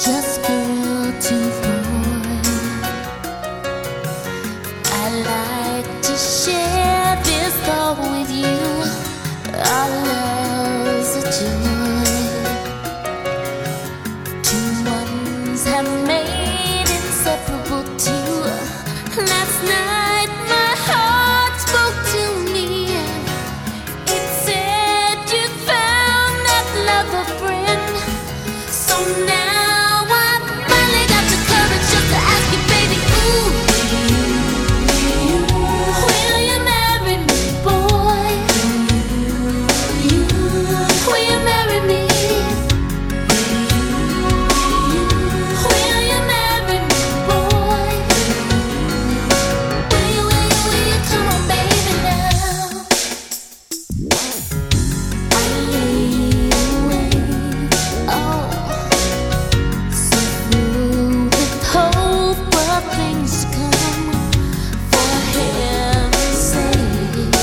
just girl to boy. I like to share this thought with you. Our love's a joy. Two ones have made inseparable two. Last night my heart spoke to me. It said you found that lover friend. So now I finally got the courage just to ask you, baby, ooh, will you marry me, boy? Will you marry me? Will you marry me, boy? Will you, come on, baby, now. I lay awake, oh, so full with hope of things to come. For heaven's sake,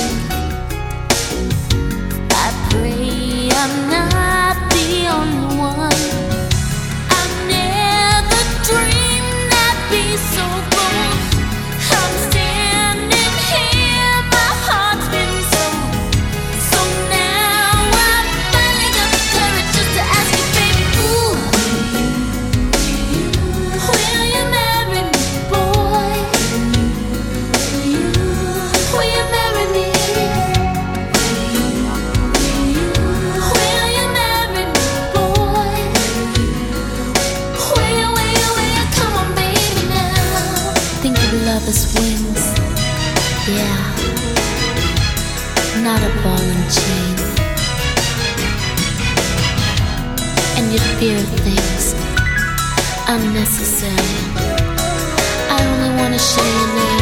I pray I'm not the only one. I never dreamed I'd be so bold. I'm standing here, my heart's been sold. So now I finally got the courage just to ask you, baby, ooh, will you marry me, boy? Will you marry me? Will you marry me, boy? Will you, come on, baby, now. Think of love as wings, yeah, not a ball and chain. And you fear things unnecessary. I only wanna share your name.